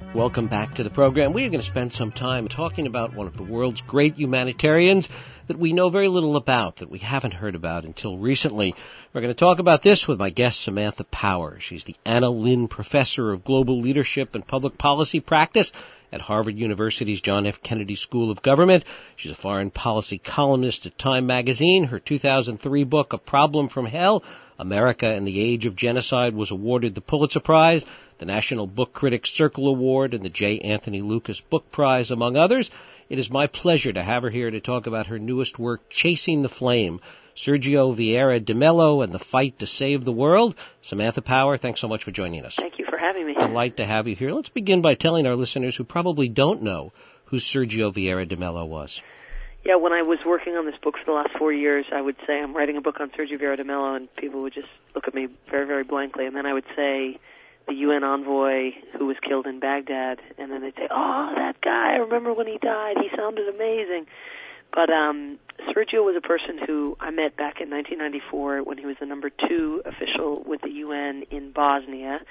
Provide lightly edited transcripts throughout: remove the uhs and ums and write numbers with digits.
Welcome back to the program. We are going to spend some time talking about one of the world's great humanitarians that we know very little about, that we haven't heard about until recently. We're going to talk about this with my guest, Samantha Power. She's the Anna Lynn Professor of Global Leadership and Public Policy Practice at Harvard University's John F. Kennedy School of Government. She's a foreign policy columnist at Time Magazine. Her 2003 book, A Problem from Hell, America in the Age of Genocide, was awarded the Pulitzer Prize, the National Book Critics Circle Award, and the J. Anthony Lucas Book Prize, among others. It is my pleasure to have her here to talk about her newest work, Chasing the Flame, Sergio Vieira de Mello and the Fight to Save the World. Samantha Power, thanks so much for joining us. Thank you for having me. Delight to have you here. Let's begin by telling our listeners who probably don't know who Sergio Vieira de Mello was. Yeah, when I was working on this book for the last 4 years, I would say I'm writing a book on Sergio Vieira de Mello, and people would just look at me very, very blankly. And then I would say the UN envoy who was killed in Baghdad, and then they'd say, oh, that guy, I remember when he died. He sounded amazing. But Sergio was a person who I met back in 1994 when he was the number 2 official with the UN in Bosnia.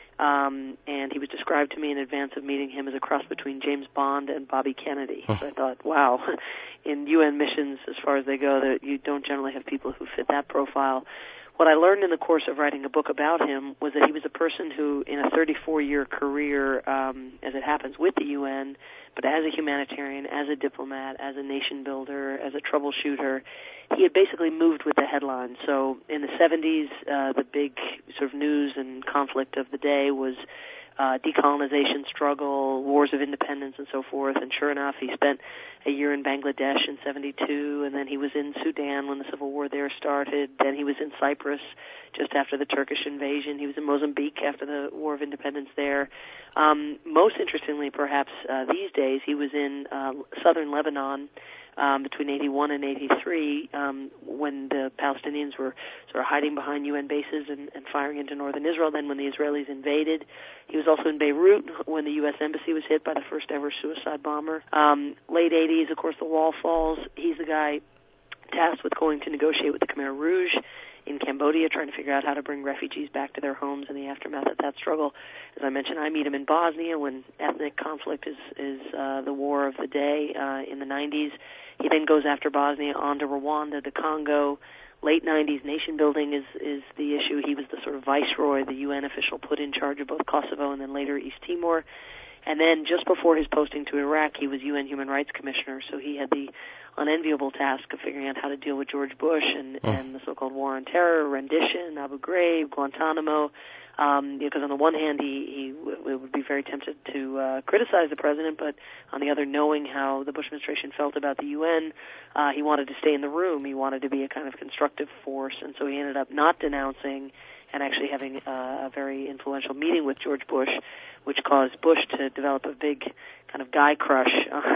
And he was described to me in advance of meeting him as a cross between James Bond and Bobby Kennedy. So I thought, wow, in UN missions, as far as they go, that you don't generally have people who fit that profile. What I learned in the course of writing a book about him was that he was a person who, in a 34-year career, as it happens, with the UN, but as a humanitarian, as a diplomat, as a nation builder, as a troubleshooter, he had basically moved with the headlines. So in the 70s, the big sort of news and conflict of the day was decolonization struggle, wars of independence, and so forth. And sure enough, he spent a year in Bangladesh in 72, and then he was in Sudan when the civil war there started. Then he was in Cyprus just after the Turkish invasion. He was in Mozambique after the War of Independence there. Most interestingly, perhaps these days, he was in southern Lebanon between 81 and 83 when the Palestinians were sort of hiding behind UN bases and firing into northern Israel. Then when the Israelis invaded, he was also in Beirut when the U.S. Embassy was hit by the first ever suicide bomber. Late 80s, of course, the wall falls. He's the guy tasked with going to negotiate with the Khmer Rouge in Cambodia, trying to figure out how to bring refugees back to their homes in the aftermath of that struggle. As I mentioned, I meet him in Bosnia when ethnic conflict is the war of the day in the 90s. He then goes after Bosnia on to Rwanda, to Congo. Late 90s, nation building is the issue. He was the sort of viceroy, the UN official put in charge of both Kosovo and then later East Timor. And then just before his posting to Iraq, he was UN Human Rights Commissioner, so he had the unenviable task of figuring out how to deal with George Bush and the so-called war on terror, rendition, Abu Ghraib, Guantanamo. Because on the one hand, he would be very tempted to criticize the president, but on the other, knowing how the Bush administration felt about the UN, he wanted to stay in the room. He wanted to be a kind of constructive force, and so he ended up not denouncing and actually having a very influential meeting with George Bush, which caused Bush to develop a big kind of guy crush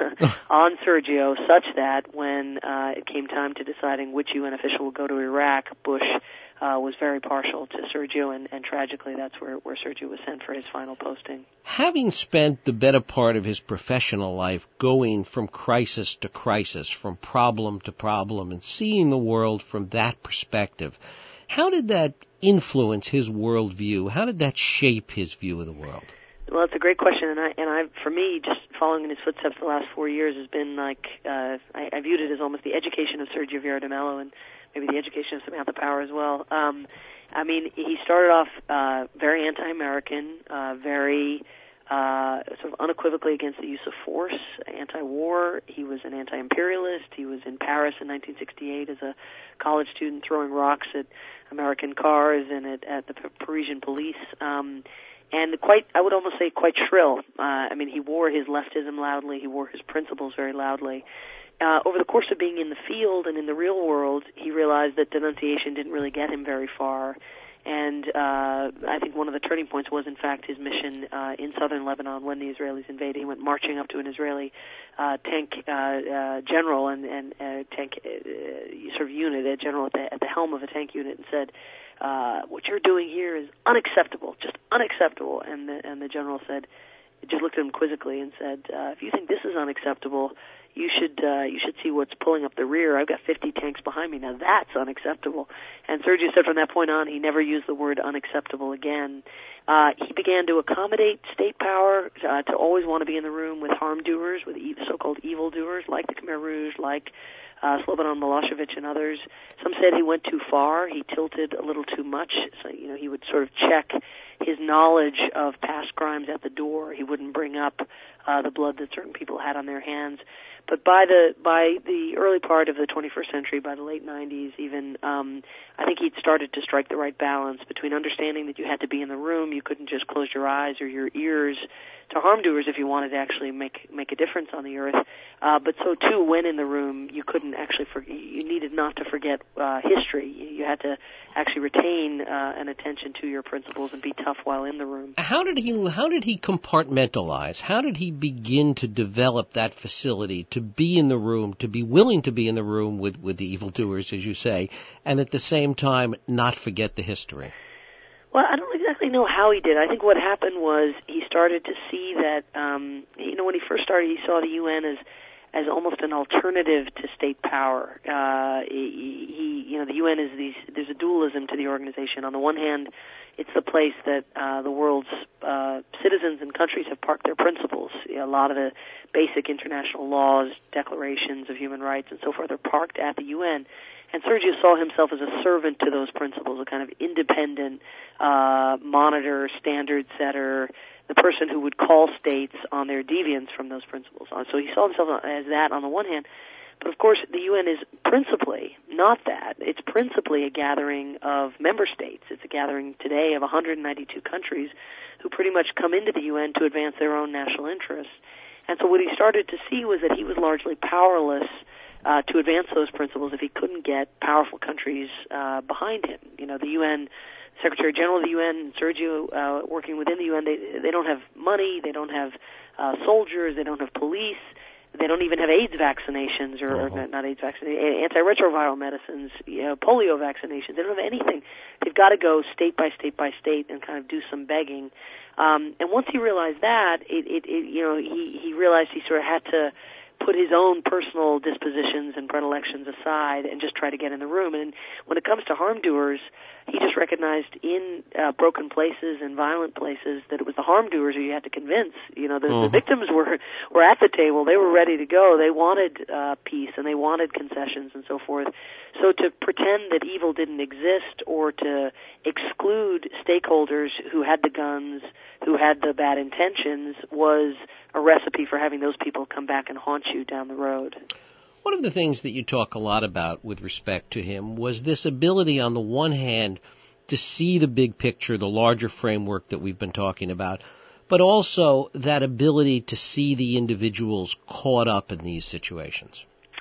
on Sergio, such that when it came time to deciding which UN official would go to Iraq, Bush was very partial to Sergio, and tragically that's where Sergio was sent for his final posting. Having spent the better part of his professional life going from crisis to crisis, from problem to problem, and seeing the world from that perspective, how did that influence his worldview? How did that shape his view of the world? Well, it's a great question, and I, for me, just following in his footsteps the last 4 years has been like I viewed it as almost the education of Sergio Vieira de Mello, and maybe the education of Samantha Power as well. I mean, he started off very anti-American, very sort of unequivocally against the use of force, anti-war. He was an anti-imperialist. He was in Paris in 1968 as a college student throwing rocks at American cars and at the Parisian police. And quite, I would almost say quite shrill. I mean, he wore his leftism loudly. He wore his principles very loudly. Over the course of being in the field and in the real world, he realized that denunciation didn't really get him very far. And I think one of the turning points was, in fact, his mission in southern Lebanon when the Israelis invaded. He went marching up to an Israeli tank general and tank sort of unit, a general at the helm of a tank unit, and said, "What you're doing here is unacceptable, just unacceptable." And the general said, just looked at him quizzically and said, "If you think this is unacceptable, you should see what's pulling up the rear. I've got 50 tanks behind me. Now that's unacceptable. And Sergio said from that point on, he never used the word unacceptable again. He began to accommodate state power, to always want to be in the room with harm doers, with so-called evil doers, like the Khmer Rouge, like Slobodan Milosevic and others. Some said he went too far. He tilted a little too much. So, he would sort of check his knowledge of past crimes at the door. He wouldn't bring up the blood that certain people had on their hands. But by the early part of the 21st century, by the late 90s even, I think he'd started to strike the right balance between understanding that you had to be in the room, you couldn't just close your eyes or your ears to harm doers if you wanted to actually make a difference on the earth. But so too, when in the room, you couldn't actually you needed not to forget history. You had to actually retain an attention to your principles and be tough while in the room. How did he compartmentalize? How did he begin to develop that facility to be in the room, to be willing to be in the room with the evildoers, as you say, and at the same time not forget the history? Well, I don't exactly know how he did. I think what happened was he started to see that, when he first started, he saw the UN as almost an alternative to state power. The UN there's a dualism to the organization. On the one hand, it's the place that the world's citizens and countries have parked their principles. A lot of the basic international laws, declarations of human rights, and so forth are parked at the UN. And Sergio saw himself as a servant to those principles, a kind of independent monitor, standard setter, the person who would call states on their deviance from those principles. So he saw himself as that on the one hand. But of course, the UN is principally not that. It's principally a gathering of member states. It's a gathering today of 192 countries who pretty much come into the UN to advance their own national interests. And so what he started to see was that he was largely powerless to advance those principles if he couldn't get powerful countries behind him. The UN, Secretary General of the UN, Sergio, working within the UN, they don't have money, they don't have soldiers, they don't have police, they don't even have AIDS vaccinations, or not AIDS vaccinations, antiretroviral medicines, polio vaccinations. They don't have anything. They've got to go state by state by state and kind of do some begging. And once he realized that, he realized he sort of had to put his own personal dispositions and predilections aside and just try to get in the room. And when it comes to harm doers, he just recognized in broken places and violent places that it was the harm doers who you had to convince. The victims were at the table. They were ready to go. They wanted peace and they wanted concessions and so forth. So to pretend that evil didn't exist or to exclude stakeholders who had the guns, who had the bad intentions, was a recipe for having those people come back and haunt you down the road. One of the things that you talk a lot about with respect to him was this ability, on the one hand, to see the big picture, the larger framework that we've been talking about, but also that ability to see the individuals caught up in these situations.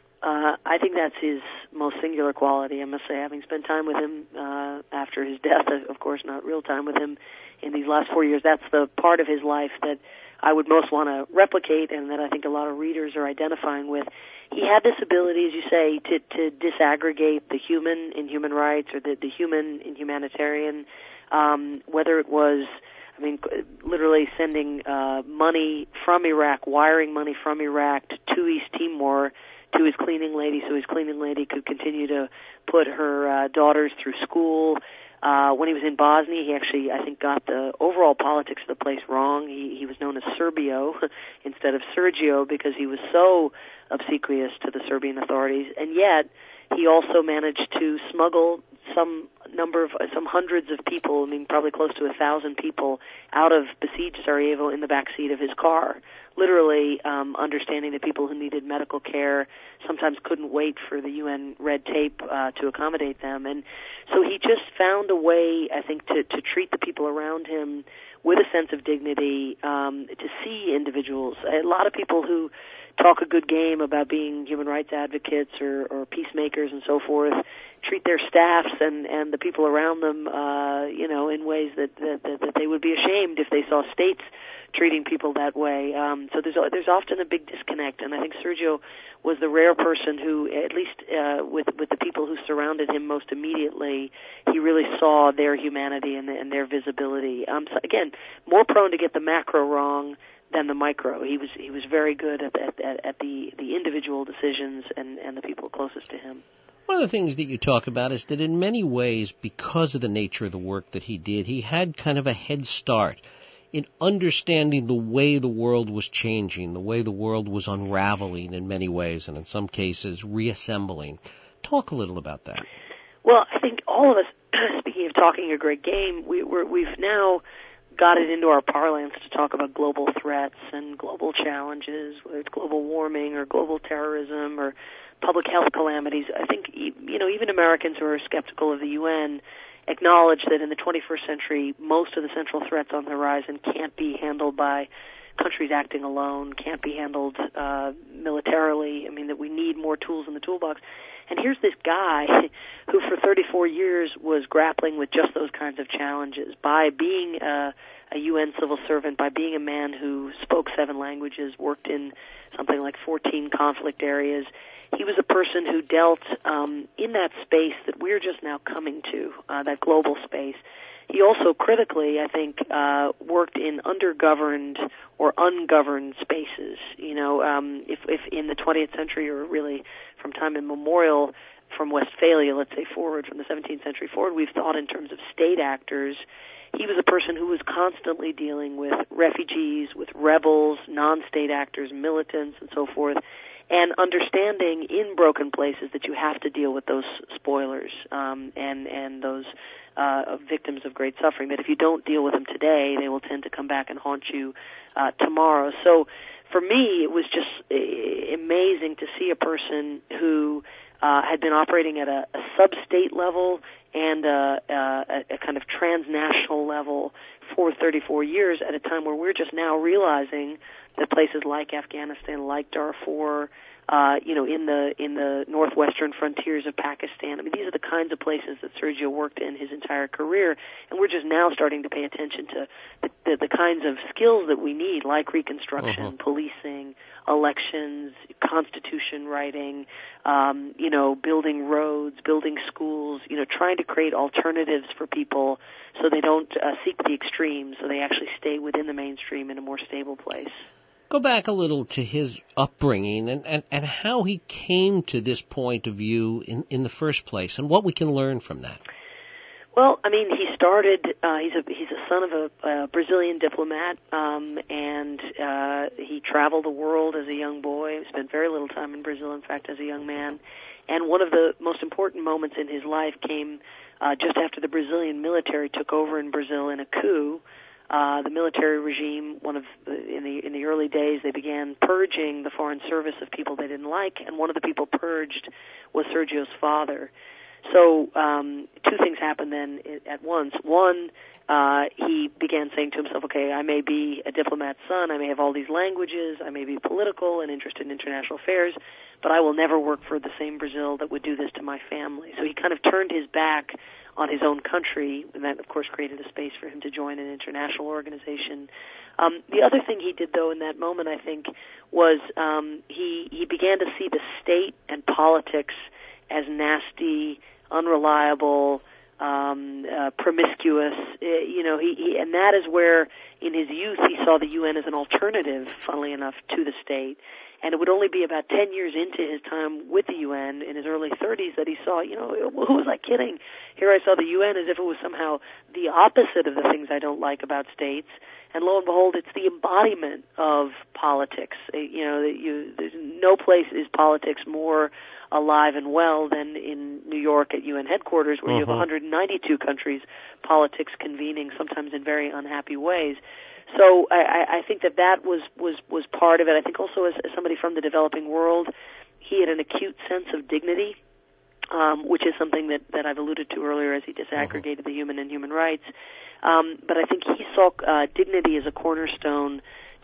I think that's his most singular quality, I must say, having spent time with him after his death, of course, not real time with him in these last 4 years. That's the part of his life that I would most want to replicate and that I think a lot of readers are identifying with. He had this ability, as you say, to disaggregate the human in human rights or the human in humanitarian, whether it was, literally sending money from Iraq, wiring money from Iraq to East Timor to his cleaning lady so his cleaning lady could continue to put her daughters through school. When he was in Bosnia, he actually, I think, got the overall politics of the place wrong. He was known as Serbio instead of Sergio because he was so obsequious to the Serbian authorities, and yet he also managed to smuggle some hundreds of people, probably close to 1,000 people, out of besieged Sarajevo in the backseat of his car. Literally understanding that people who needed medical care sometimes couldn't wait for the UN red tape to accommodate them. And so he just found a way, I think, to treat the people around him with a sense of dignity, to see individuals. A lot of people who talk a good game about being human rights advocates or peacemakers and so forth treat their staffs and the people around them, in ways that they would be ashamed if they saw states treating people that way. So there's often a big disconnect, and I think Sergio was the rare person who, at least with the people who surrounded him most immediately, he really saw their humanity and their visibility. So again, more prone to get the macro wrong than the micro. He was very good at the individual decisions and the people closest to him. One of the things that you talk about is that in many ways, because of the nature of the work that he did, he had kind of a head start in understanding the way the world was changing, the way the world was unraveling in many ways, and in some cases reassembling. Talk a little about that. Well, I think all of us, speaking of talking a great game, we've now got it into our parlance to talk about global threats and global challenges, whether it's global warming or global terrorism or public health calamities. I think, even Americans who are skeptical of the UN acknowledge that in the 21st century, most of the central threats on the horizon can't be handled by countries acting alone, can't be handled militarily. I mean, that we need more tools in the toolbox. And here's this guy who for 34 years was grappling with just those kinds of challenges by being a UN civil servant, by being a man who spoke 7 languages, worked in something like 14 conflict areas. He was a person who dealt in that space that we're just now coming to, that global space. He also critically, I think, worked in undergoverned or ungoverned spaces. If in the 20th century, or really from time immemorial, from Westphalia, let's say forward, from the 17th century forward, we've thought in terms of state actors. He was a person who was constantly dealing with refugees, with rebels, non-state actors, militants, and so forth, and understanding in broken places that you have to deal with those spoilers and those victims of great suffering, that if you don't deal with them today, they will tend to come back and haunt you tomorrow. So for me, it was just amazing to see a person who had been operating at a sub-state level and a kind of transnational level for 34 years at a time where we're just now realizing that places like Afghanistan, like Darfur, in the northwestern frontiers of Pakistan, I mean, these are the kinds of places that Sergio worked in his entire career, and we're just now starting to pay attention to the kinds of skills that we need, like reconstruction, policing, elections, constitution writing, building roads, building schools, trying to create alternatives for people so they don't seek the extremes, so they actually stay within the mainstream in a more stable place. Go back a little to his upbringing and how he came to this point of view in the first place, and what we can learn from that. Well, I mean, he started, he's a son of a Brazilian diplomat, and he traveled the world as a young boy. He spent very little time in Brazil, in fact, as a young man. And one of the most important moments in his life came just after the Brazilian military took over in Brazil in a coup. The military regime, in the early days, they began purging the foreign service of people they didn't like, and one of the people purged was Sergio's father. So 2 things happened then at once. One, he began saying to himself, okay, I may be a diplomat's son, I may have all these languages, I may be political and interested in international affairs, but I will never work for the same Brazil that would do this to my family. So he kind of turned his back on his own country, and that, of course, created a space for him to join an international organization. The other thing he did, though, in that moment, I think, was he began to see the state and politics as nasty, unreliable, promiscuous. And that is where, in his youth, he saw the UN as an alternative, funnily enough, to the state. And it would only be about 10 years into his time with the UN in his early 30s that he saw, who was I kidding? Here I saw the UN as if it was somehow the opposite of the things I don't like about states. And lo and behold, it's the embodiment of politics. There's no place is politics more alive and well than in New York at UN headquarters, where you have 192 countries, politics convening, sometimes in very unhappy ways. So I think that was part of it. I think also as somebody from the developing world, he had an acute sense of dignity, which is something that I've alluded to earlier as he disaggregated the human and human rights. But I think he saw dignity as a cornerstone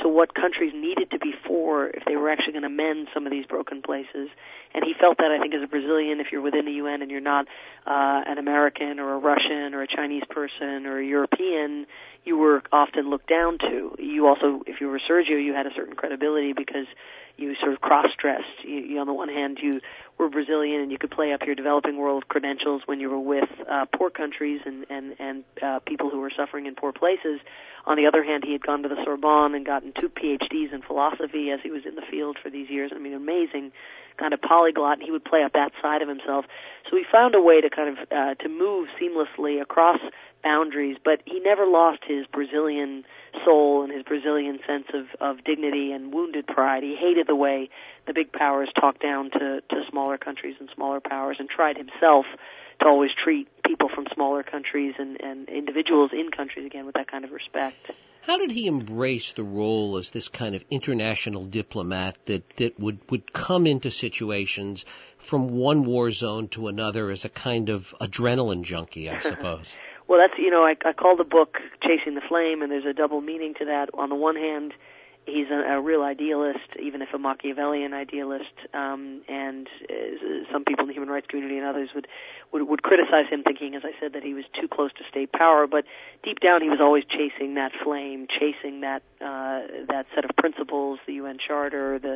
to what countries needed to be for if they were actually going to mend some of these broken places. And he felt that, I think, as a Brazilian, if you're within the UN and you're not an American or a Russian or a Chinese person or a European, you were often looked down to. You also, if you were Sergio, you had a certain credibility because you sort of cross-dressed. You, on the one hand, you were Brazilian and you could play up your developing world credentials when you were with poor countries and people who were suffering in poor places. On the other hand, he had gone to the Sorbonne and gotten 2 PhDs in philosophy as he was in the field for these years. I mean, amazing kind of polyglot, and he would play up that side of himself. So he found a way to kind of to move seamlessly across boundaries, but he never lost his Brazilian soul and his Brazilian sense of dignity and wounded pride. He hated the way the big powers talked down to smaller countries and smaller powers, and tried himself to always treat people from smaller countries and individuals in countries, again, with that kind of respect. How did he embrace the role as this kind of international diplomat that would come into situations from one war zone to another as a kind of adrenaline junkie, I suppose? Well, that's, I call the book Chasing the Flame, and there's a double meaning to that. On the one hand, he's a real idealist, even if a Machiavellian idealist, and some people in the human rights community and others would criticize him, thinking, as I said, that he was too close to state power. But deep down, he was always chasing that flame, chasing that set of principles, the UN Charter, the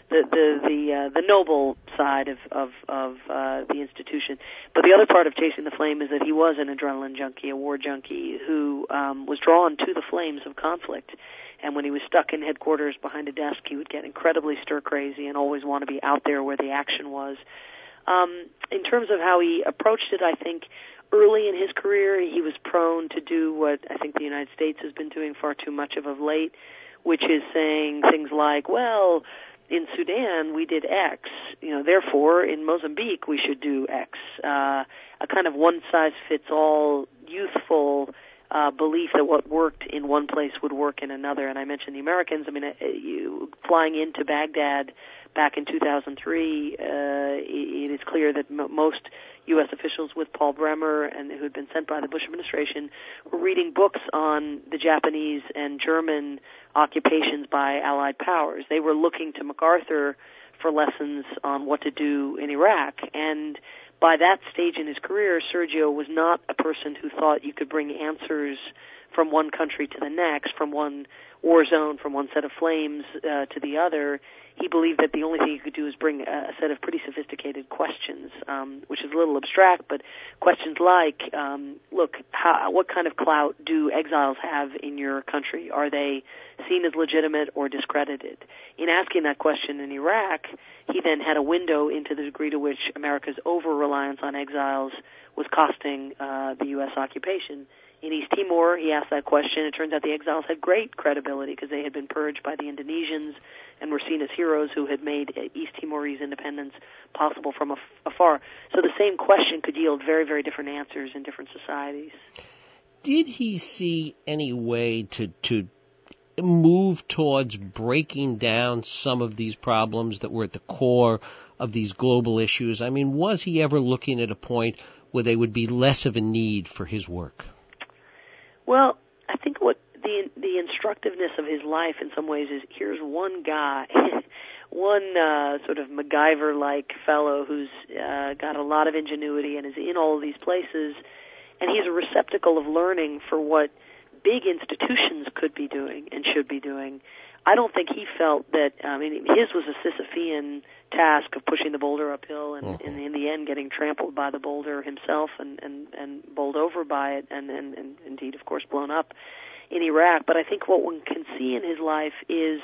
noble side of the institution. But the other part of Chasing the Flame is that he was an adrenaline junkie, a war junkie, who was drawn to the flames of conflict. And when he was stuck in headquarters behind a desk, he would get incredibly stir-crazy and always want to be out there where the action was. In terms of how he approached it, I think early in his career, he was prone to do what I think the United States has been doing far too much of late, which is saying things like, well, in Sudan we did X, therefore in Mozambique we should do X. A kind of one-size-fits-all youthful belief that what worked in one place would work in another. And I mentioned the Americans. I mean, flying into Baghdad back in 2003, it is clear that most U.S. officials with Paul Bremer and who had been sent by the Bush administration were reading books on the Japanese and German occupations by Allied powers. They were looking to MacArthur for lessons on what to do in Iraq. And by that stage in his career, Sergio was not a person who thought you could bring answers from one country to the next, from one war zone, from one set of flames to the other. He believed that the only thing you could do is bring a set of pretty sophisticated questions, which is a little abstract, but questions like, look, what kind of clout do exiles have in your country? Are they seen as legitimate or discredited? In asking that question in Iraq, he then had a window into the degree to which America's over-reliance on exiles was costing the U.S. occupation. In East Timor, he asked that question. It turns out the exiles had great credibility because they had been purged by the Indonesians and were seen as heroes who had made East Timorese independence possible from afar. So the same question could yield very, very different answers in different societies. Did he see any way to move towards breaking down some of these problems that were at the core of these global issues? I mean, was he ever looking at a point where there would be less of a need for his work? Well, I think what the instructiveness of his life in some ways is, here's one guy, one sort of MacGyver-like fellow who's got a lot of ingenuity and is in all of these places, and he's a receptacle of learning for what big institutions could be doing and should be doing. I don't think he felt that, his was a Sisyphean task of pushing the boulder uphill and in the end getting trampled by the boulder himself and bowled over by it and indeed, of course, blown up in Iraq. But I think what one can see in his life is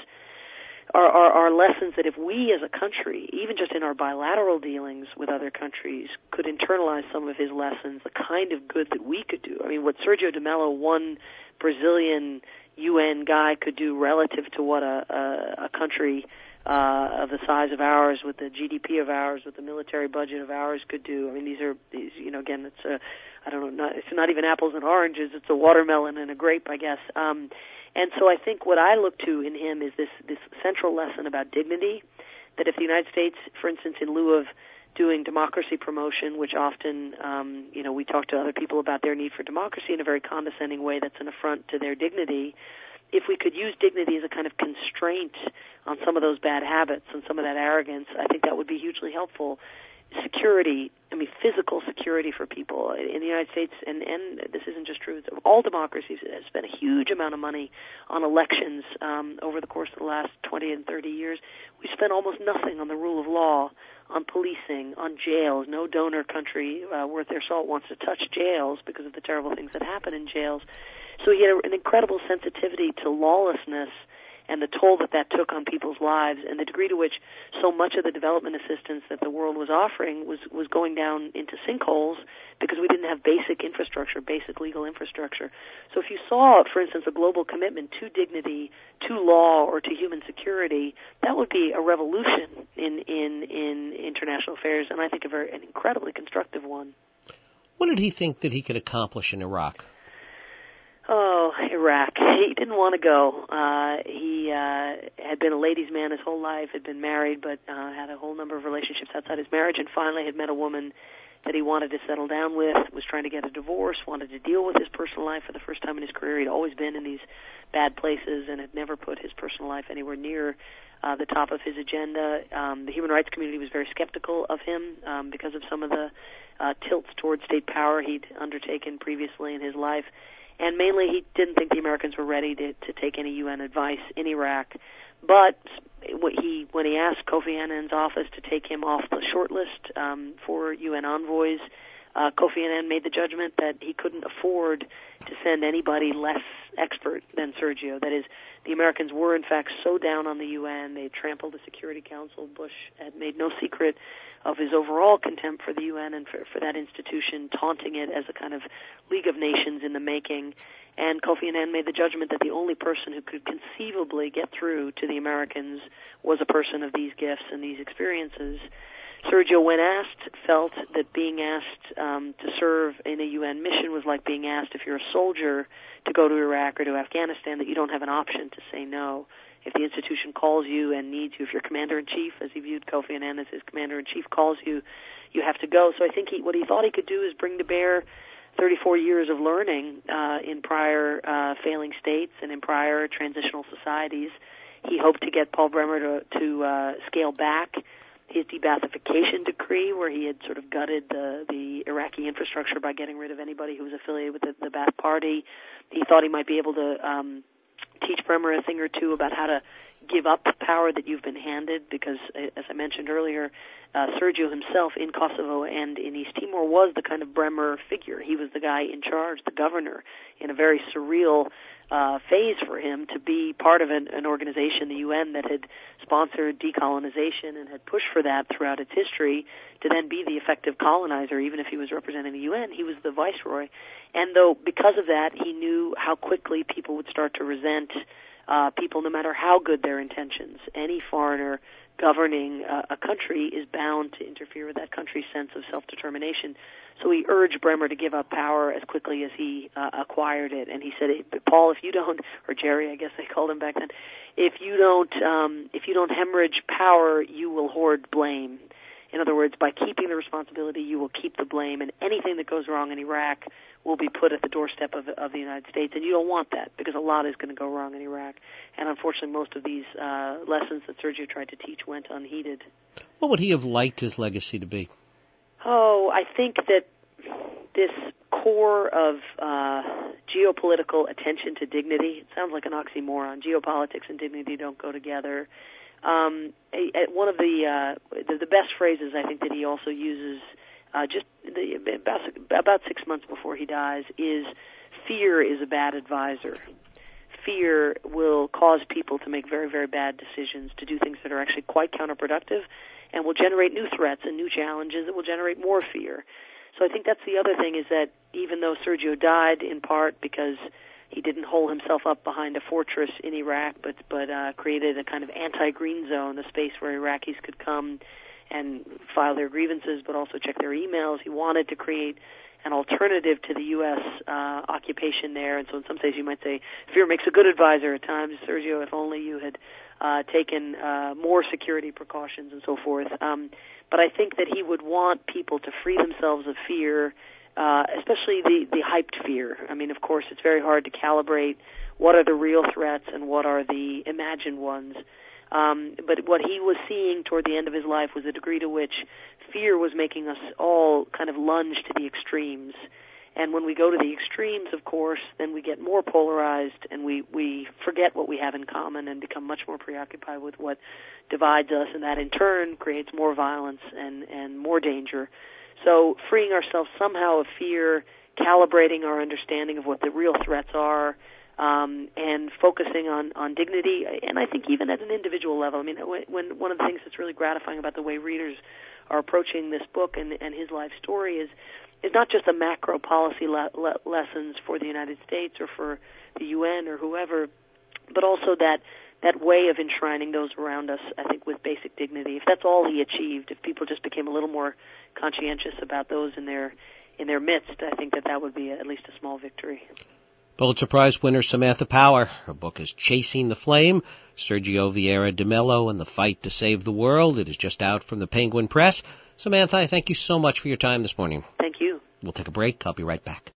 are lessons that if we as a country, even just in our bilateral dealings with other countries, could internalize some of his lessons, the kind of good that we could do. I mean, what Sergio de Mello, one Brazilian UN guy, could do relative to what a country of the size of ours, with the GDP of ours, with the military budget of ours could do. I mean, these again, it's it's not even apples and oranges. It's a watermelon and a grape, I guess. And so I think what I look to in him is this central lesson about dignity, that if the United States, for instance, in lieu of doing democracy promotion, which often, we talk to other people about their need for democracy in a very condescending way that's an affront to their dignity, if we could use dignity as a kind of constraint on some of those bad habits and some of that arrogance, I think that would be hugely helpful. Security, physical security for people in the United States, and this isn't just true, all democracies have spent a huge amount of money on elections over the course of the last 20 and 30 years. We spent almost nothing on the rule of law, on policing, on jails. No donor country worth their salt wants to touch jails because of the terrible things that happen in jails. So he had an incredible sensitivity to lawlessness and the toll that took on people's lives, and the degree to which so much of the development assistance that the world was offering was going down into sinkholes because we didn't have basic infrastructure, basic legal infrastructure. So if you saw, for instance, a global commitment to dignity, to law, or to human security, that would be a revolution in international affairs, and I think an incredibly constructive one. What did he think that he could accomplish in Iraq? Oh, Iraq. He didn't want to go. He had been a ladies' man his whole life, had been married, but had a whole number of relationships outside his marriage, and finally had met a woman that he wanted to settle down with, was trying to get a divorce, wanted to deal with his personal life for the first time in his career. He'd always been in these bad places and had never put his personal life anywhere near the top of his agenda. The human rights community was very skeptical of him because of some of the tilts towards state power he'd undertaken previously in his life. And mainly he didn't think the Americans were ready to take any UN advice in Iraq. But when he asked Kofi Annan's office to take him off the short list for UN envoys, Kofi Annan made the judgment that he couldn't afford to send anybody less expert than Sergio. That is, the Americans were, in fact, so down on the UN. They trampled the Security Council. Bush had made no secret of his overall contempt for the UN and for that institution, taunting it as a kind of League of Nations in the making. And Kofi Annan made the judgment that the only person who could conceivably get through to the Americans was a person of these gifts and these experiences. Sergio, when asked, felt that being asked to serve in a UN mission was like being asked, if you're a soldier, to go to Iraq or to Afghanistan, that you don't have an option to say no. If the institution calls you and needs you, if your commander-in-chief, as he viewed Kofi Annan as his commander-in-chief, calls you, you have to go. So I think what he thought he could do is bring to bear 34 years of learning in prior failing states and in prior transitional societies. He hoped to get Paul Bremer to scale back his de-Baathification decree, where he had sort of gutted the Iraqi infrastructure by getting rid of anybody who was affiliated with the Ba'ath Party. He thought he might be able to teach Bremer a thing or two about how to give up power that you've been handed, because, as I mentioned earlier, Sergio himself in Kosovo and in East Timor was the kind of Bremer figure. He was the guy in charge, the governor, in a very surreal phase for him to be part of an organization, the UN, that had sponsored decolonization and had pushed for that throughout its history, to then be the effective colonizer. Even if he was representing the UN, he was the viceroy. And though because of that, he knew how quickly people would start to resent people, no matter how good their intentions. Any foreigner governing a country is bound to interfere with that country's sense of self-determination. So he urged Bremer to give up power as quickly as he acquired it. And he said, Paul, if you don't, or Jerry, I guess they called him back then, if you don't hemorrhage power, you will hoard blame. In other words, by keeping the responsibility, you will keep the blame, and anything that goes wrong in Iraq will be put at the doorstep of the United States. And you don't want that, because a lot is going to go wrong in Iraq. And unfortunately, most of these lessons that Sergio tried to teach went unheeded. What would he have liked his legacy to be? Oh, I think that this core of geopolitical attention to dignity, it sounds like an oxymoron. Geopolitics and dignity don't go together. One of the best phrases I think that he also uses about 6 months before he dies is, fear is a bad advisor. Fear will cause people to make very, very bad decisions, to do things that are actually quite counterproductive, and will generate new threats and new challenges that will generate more fear. So I think that's the other thing, is that even though Sergio died in part because he didn't hole himself up behind a fortress in Iraq, but created a kind of anti-green zone, a space where Iraqis could come and file their grievances, but also check their emails. He wanted to create an alternative to the U.S. Occupation there. And so in some ways you might say, fear makes a good advisor at times. Sergio, if only you had taken more security precautions and so forth. But I think that he would want people to free themselves of fear especially the hyped fear. I mean, of course, it's very hard to calibrate what are the real threats and what are the imagined ones. But what he was seeing toward the end of his life was the degree to which fear was making us all kind of lunge to the extremes. And when we go to the extremes, of course, then we get more polarized and we forget what we have in common and become much more preoccupied with what divides us, and that in turn creates more violence and more danger. So freeing ourselves somehow of fear, calibrating our understanding of what the real threats are, and focusing on dignity, and I think even at an individual level. I mean, when one of the things that's really gratifying about the way readers are approaching this book and his life story is not just the macro policy lessons for the United States or for the UN or whoever, but also that way of enshrining those around us, I think, with basic dignity. If that's all he achieved, if people just became a little more conscientious about those in their midst, I think that would be at least a small victory. Pulitzer Prize winner Samantha Power. Her book is Chasing the Flame, Sergio Vieira de Mello and the Fight to Save the World. It is just out from the Penguin Press. Samantha, I thank you so much for your time this morning. Thank you. We'll take a break. I'll be right back.